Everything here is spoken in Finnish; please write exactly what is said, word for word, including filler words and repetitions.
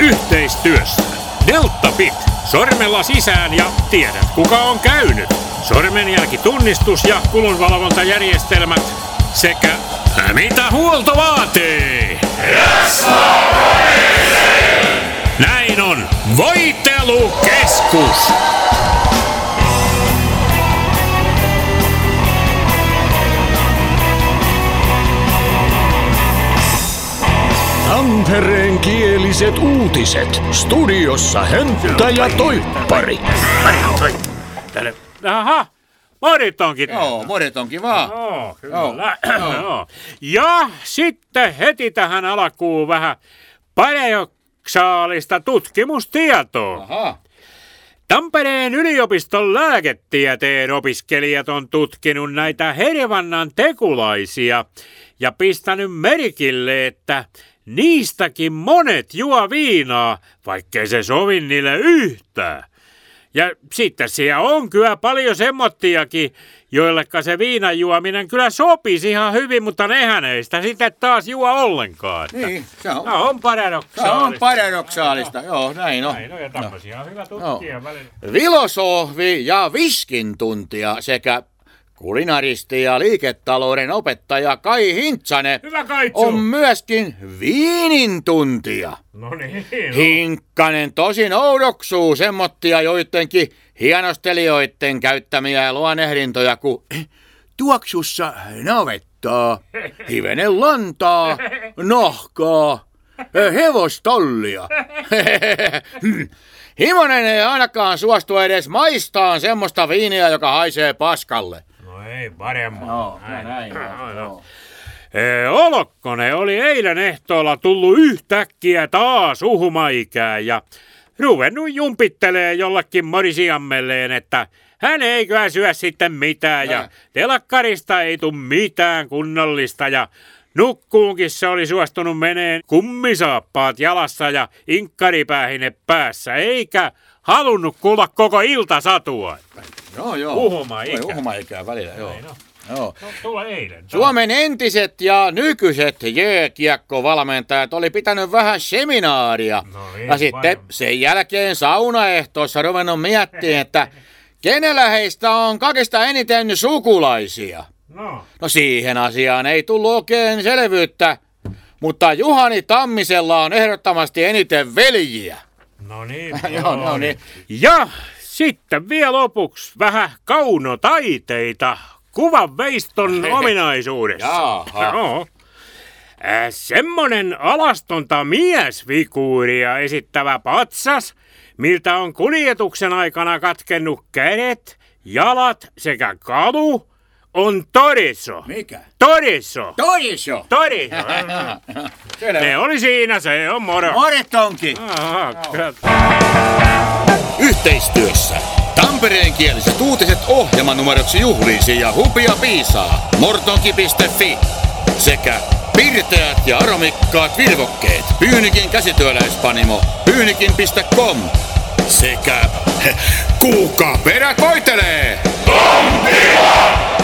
Yhteistyössä Deltapit. Sormella sisään ja tiedät kuka on käynyt. Sormenjälkitunnistus ja kulunvalvontajärjestelmät sekä mitä huolto vaatii. Näin on Voitelukeskus. Tampereen kieliset uutiset. Studiossa Hönttä ja Toippari. Aha, moritonkin. Joo, moritonkin vaan. Joo, kyllä. Joo. Ja sitten heti tähän alkuun vähän paradoksaalista tutkimustietoa. Aha. Tampereen yliopiston lääketieteen opiskelijat on tutkinut näitä hervannan tekulaisia ja pistänyt merkille, että niistäkin monet juo viinaa, vaikkei se sovi niille yhtään. Ja sitten siellä on kyllä paljon semmottiakin, joilleka se viinan juominen kyllä sopisi ihan hyvin, mutta nehän ei sitä sitten taas juo ollenkaan. Niin, se on. Se on paradoksaalista. Se on paradoksaalista, joo, joo näin on. Näin on, ja tämmöisiä on hyvä tutkia välillä. Filosofi ja viskin tuntija sekä kulinaristi ja liiketalouden opettaja Kai Hintsanen Hyvä Kaitsu. on myöskin viinin tuntija. No niin. Hinkkanen tosin oudoksuu semmottia joidenkin hienostelijoiden käyttämiä luonnehdintoja, kun tuoksussa navettaa, hivenen lantaa, nahkaa, hevostollia. Himonen ei ainakaan suostu edes maistaan semmoista viiniä, joka haisee paskalle. No ei paremmin. Joo, näin. Joo. Olokkonen oli eilen ehtoolla tullut yhtäkkiä taas uhmaikään ja ruvennut jumpittelee jollekin morisiammelleen, että hän ei kyllä syö sitten mitään ja, ja telakkarista ei tule mitään kunnollista ja nukkuunkin se oli suostunut meneen kummisaappaat jalassa ja inkkaripäähine päässä, eikä halunnut kuulla koko iltasatua. Joo, joo. Uhmaikä. Uhmaikää välillä, joo. No. Joo. No, tulla eilen. Suomen entiset ja nykyiset jääkiekkovalmentajat oli pitänyt vähän seminaaria. No niin, ja sitten varmaan. sen jälkeen saunaehtoossa ruvennut miettimään, että kenellä heistä on kaikista eniten sukulaisia. No. No siihen asiaan ei tullut oikein selvyyttä, mutta Juhani Tammisella on ehdottomasti eniten veljiä. No niin. Joo, no niin. Ja sitten vielä lopuksi vähän kaunotaiteita kuvanveiston ominaisuudessa. Jaha. No. Äh, semmonen alastonta miesfiguuria esittävä patsas, miltä on kuljetuksen aikana katkennut kädet, jalat sekä kalu, on toriso. Mikä? Toriso. Toriso. Toriso. Ne oli siinä, se on moro. Moretonki. Aha, kyllä. Yhteistyössä Tampereen kieliset uutiset ohjelmanumeroksi juhliisi ja hupia piisaa mortonki piste fi sekä pirteät ja aromikkaat virvokkeet Pyynikin käsityöläispanimo pyynikin piste com sekä kuka perä koitelee? Tontila!